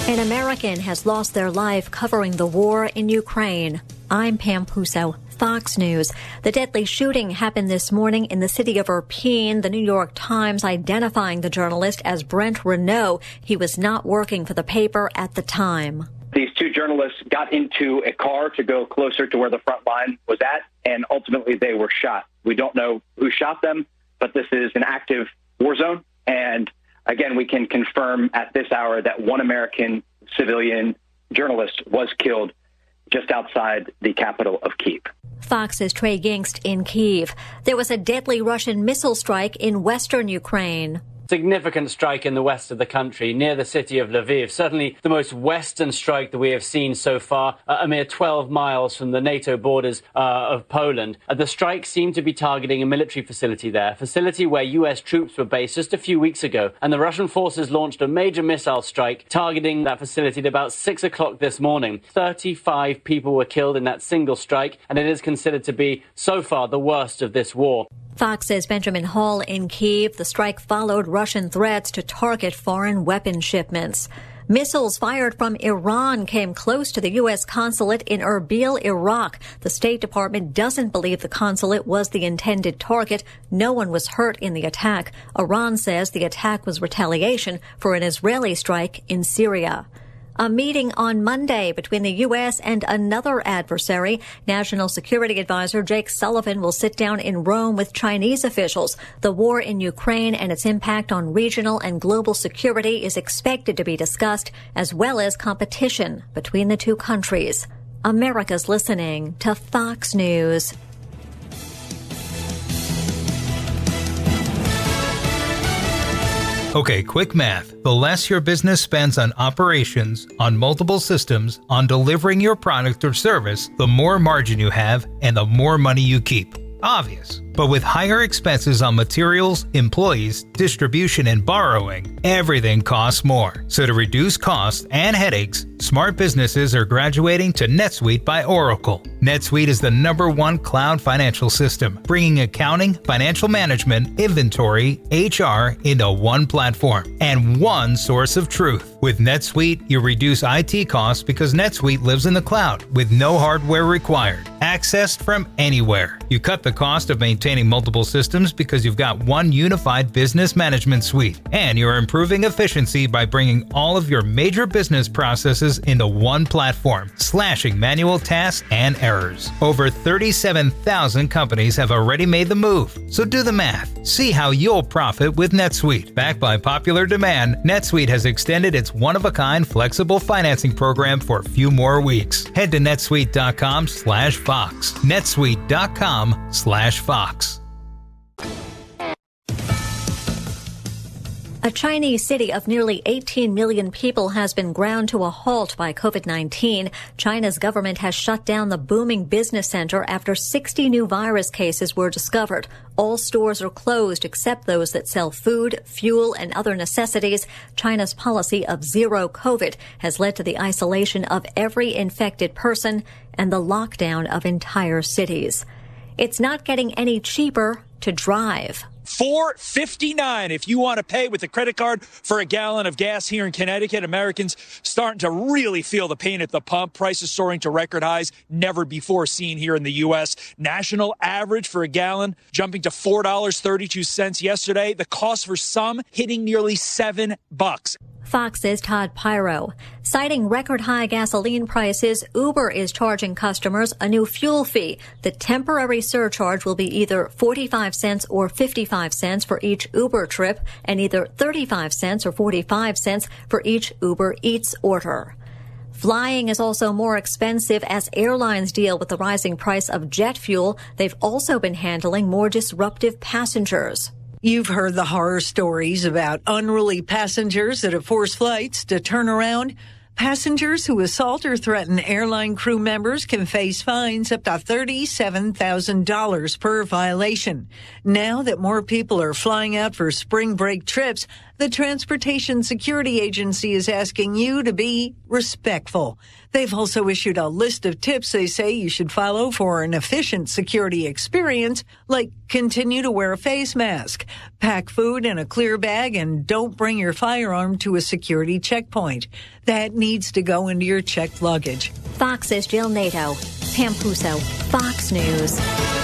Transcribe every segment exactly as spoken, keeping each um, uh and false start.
An American has lost their life covering the war in Ukraine. I'm Pam Puso, Fox News. The deadly shooting happened this morning in the city of Irpin, the New York Times identifying the journalist as Brent Renault. He was not working for the paper at the time. These two journalists got into a car to go closer to where the front line was at, and ultimately they were shot. We don't know who shot them, but this is an active war zone. And again, we can confirm at this hour that one American civilian journalist was killed just outside the capital of Kyiv. Fox's Trey Gingst in Kyiv. There was a deadly Russian missile strike in western Ukraine. Significant strike in the west of the country, near the city of Lviv. Certainly the most western strike that we have seen so far, uh, a mere twelve miles from the NATO borders uh, of Poland. Uh, the strike seemed to be targeting a military facility there, a facility where U S troops were based just a few weeks ago. And the Russian forces launched a major missile strike targeting that facility at about six o'clock this morning. thirty-five people were killed in that single strike, and it is considered to be, so far, the worst of this war. Fox's Benjamin Hall in Kyiv. The strike followed Russian threats to target foreign weapon shipments. Missiles fired from Iran came close to the U S consulate in Erbil, Iraq. The State Department doesn't believe the consulate was the intended target. No one was hurt in the attack. Iran says the attack was retaliation for an Israeli strike in Syria. A meeting on Monday between the U S and another adversary. National Security Advisor Jake Sullivan will sit down in Rome with Chinese officials. The war in Ukraine and its impact on regional and global security is expected to be discussed, as well as competition between the two countries. America's listening to Fox News. Okay, quick math. The less your business spends on operations, on multiple systems, on delivering your product or service, the more margin you have and the more money you keep. Obvious. But with higher expenses on materials, employees, distribution, and borrowing, everything costs more. So to reduce costs and headaches, smart businesses are graduating to NetSuite by Oracle. NetSuite is the number one cloud financial system, bringing accounting, financial management, inventory, H R into one platform and one source of truth. With NetSuite, you reduce I T costs because NetSuite lives in the cloud with no hardware required, accessed from anywhere. You cut the cost of maintaining multiple systems because you've got one unified business management suite, and you're improving efficiency by bringing all of your major business processes into one platform, slashing manual tasks and errors. Over thirty-seven thousand companies have already made the move, so do the math. See how you'll profit with NetSuite. Backed by popular demand, NetSuite has extended its one-of-a-kind flexible financing program for a few more weeks. Head to netsuite.com slash Fox. netsuite.com slash Fox. A Chinese city of nearly eighteen million people has been ground to a halt by COVID nineteen. China's government has shut down the booming business center after sixty new virus cases were discovered. All stores are closed except those that sell food, fuel, and other necessities. China's policy of zero COVID has led to the isolation of every infected person and the lockdown of entire cities. It's not getting any cheaper to drive. four fifty-nine if you want to pay with a credit card for a gallon of gas here in Connecticut. Americans starting to really feel the pain at the pump. Prices soaring to record highs never before seen here in the U S. National average for a gallon jumping to four dollars and thirty-two cents yesterday. The cost for some hitting nearly seven bucks. Fox's Todd Pyro. Citing record-high gasoline prices, Uber is charging customers a new fuel fee. The temporary surcharge will be either forty-five cents or fifty-five cents for each Uber trip, and either thirty-five cents or forty-five cents for each Uber Eats order. Flying is also more expensive as airlines deal with the rising price of jet fuel. They've also been handling more disruptive passengers. You've heard the horror stories about unruly passengers that have forced flights to turn around. Passengers who assault or threaten airline crew members can face fines up to thirty-seven thousand dollars per violation. Now that more people are flying out for spring break trips, the Transportation Security Agency is asking you to be respectful. They've also issued a list of tips they say you should follow for an efficient security experience, like continue to wear a face mask, pack food in a clear bag, and don't bring your firearm to a security checkpoint. That needs to go into your checked luggage. Fox's Jill Nato. Pam Puso, Fox News.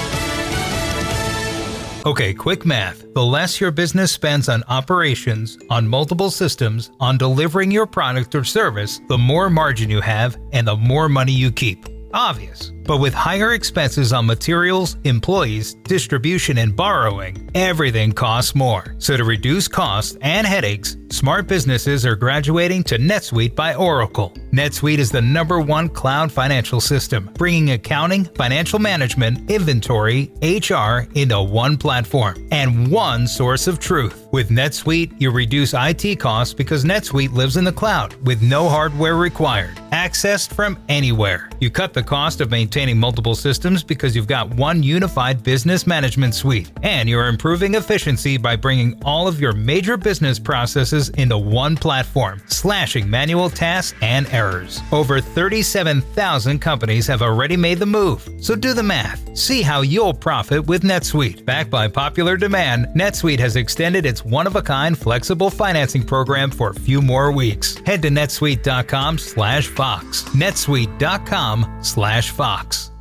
Okay, quick math. The less your business spends on operations, on multiple systems, on delivering your product or service, the more margin you have and the more money you keep. Obvious. But with higher expenses on materials, employees, distribution, and borrowing, everything costs more. So to reduce costs and headaches, smart businesses are graduating to NetSuite by Oracle. NetSuite is the number one cloud financial system, bringing accounting, financial management, inventory, H R into one platform and one source of truth. With NetSuite, you reduce I T costs because NetSuite lives in the cloud with no hardware required, accessed from anywhere. You cut the cost of maintaining multiple systems because you've got one unified business management suite, and you're improving efficiency by bringing all of your major business processes into one platform, slashing manual tasks and errors. Over thirty-seven thousand companies have already made the move, so do the math. See how you'll profit with NetSuite. Backed by popular demand, NetSuite has extended its one-of-a-kind flexible financing program for a few more weeks. Head to netsuite dot com slash Fox. netsuite dot com slash Fox.